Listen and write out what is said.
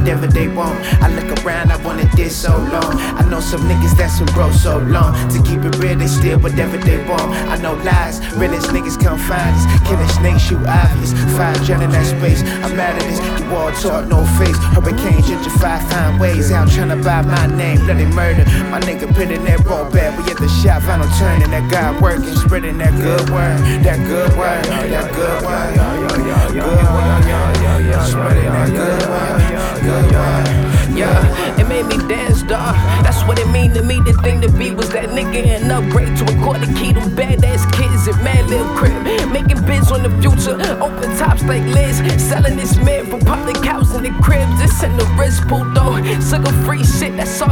whatever they want. I look around, I wanted this so long. I know some niggas that's been broke so long. To keep it real, they steal whatever they want. I know lies, realest niggas come find us. Killing snakes, shoot obvious. 5 gen in that space, I'm mad at this. You all talk, no face. Hurricane, gentrify, find ways. Out tryna buy my name, bloody murder. My nigga put in that roll back. We at the shop, final turning. That guy working, spreading that good word. That good word, that good word. Good word, spreading that good word. Good word. Yeah, it made me dance, dawg. That's what it mean to me. The thing to be was that nigga and upgrade to a quarter key. Them badass kids at Mad Lil Crib, making bids on the future. Open tops like Liz, selling this man from public house in the cribs. This in the wrist pool though. Sugar free shit, that's all